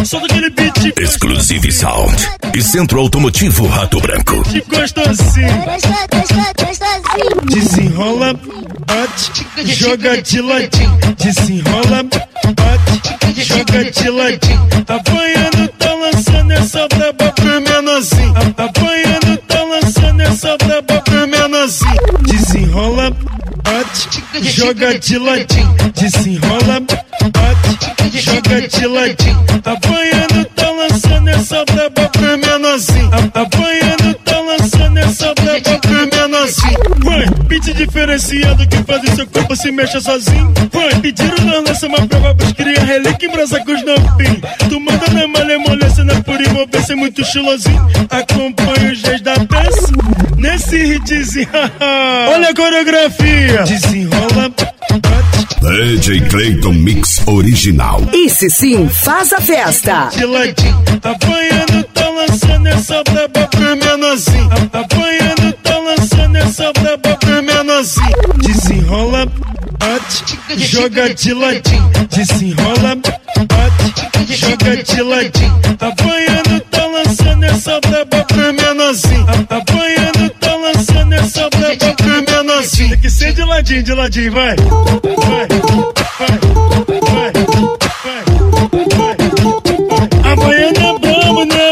Solta aquele beat. Exclusive Sound e Centro Automotivo Rato Branco. De gostosinho. Desenrola, bate, joga de ladinho. Desenrola, bate, joga de ladinho. Apanhando, tá lançando essa braba pro menorzinho. Apanhando, tá lançando essa braba pro menorzinho. Desenrola, bate, joga de ladinho. Desenrola, bate, joga de ladinho. Apanhando, tá lançando essa braba pro menorzinho. Apanhando, tá lançando essa braba pro menorzinho. Vai, beat diferenciado que faz o seu corpo se mexa sozinho. Vai, pediram na lança uma prova pros cria relíquia em brasa com os novinhos. Tu manda na malemolência, na pura envolvência, muito estilosinho. Acompanha os dias da peça nesse hitzinho. Olha a coreografia. Desenrola, DJ Clayton Mix Original. Esse sim faz a festa. De ladinho, apanhando, tá lançando essa braba pro menorzinho. Apanhando, tá lançando essa braba pro menorzinho. Desenrola, bate, joga de ladinho. Desenrola, bate, joga de ladinho. Apanhando, tá lançando essa braba pro menorzinho. Apanhando, tá lançando essa braba pro menorzinho. Tem que ser de ladinho, vai. Vai, vai, vai, vai. Amanhã é brabo, né?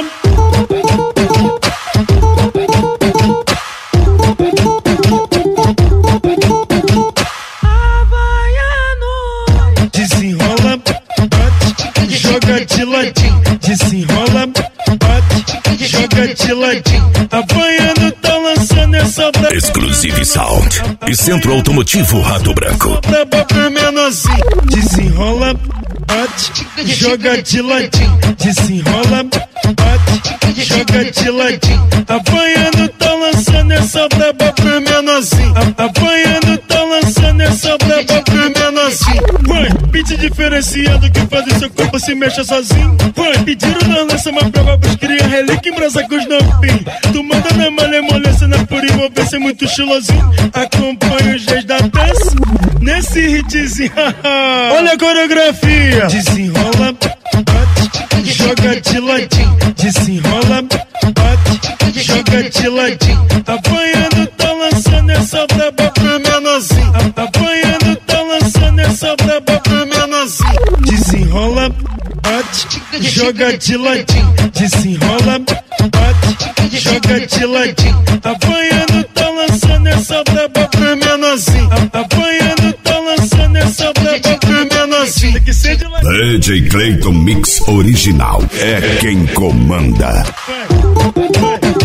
Desenrola, bate, joga de ladinho. Desenrola, bate, joga de ladinho. Apanhando, tá lançando essa braba. Exclusive Sound e Centro Automotivo Rato Branco. Braba pro menorzinho. Desenrola, bate, joga de ladinho. Desenrola, bate, joga de ladinho. Apanhando, tá lançando essa braba pro menorzinho. Apanhando, tá lançando essa braba pro menorzinho. Vai, beat diferenciado que faz o seu corpo se mexa sozinho. Vai, pediram na lança uma prova pros cria relíquia em brasa com os novinhos. Tu manda na malemolência, na pura envolvência, muito estilosinho. Acompanha os dias da peça nesse hitzinho. Olha a coreografia. Desenrola, bate, joga de ladinho. Desenrola, bate, joga de ladinho. Apanhando, tá lançando essa braba pro menorzinho. Apanhando, tá lançando essa braba pro menorzinho. Desenrola, bate, joga de ladinho. Desenrola, bate, joga de ladinho. Apanhando, tá lançando essa braba pro menorzinho. Apanhando, tá lançando essa braba pro menorzinho. Tem que ser de ladinho. DJ Clayton Mix Original é quem comanda. Vai, vai.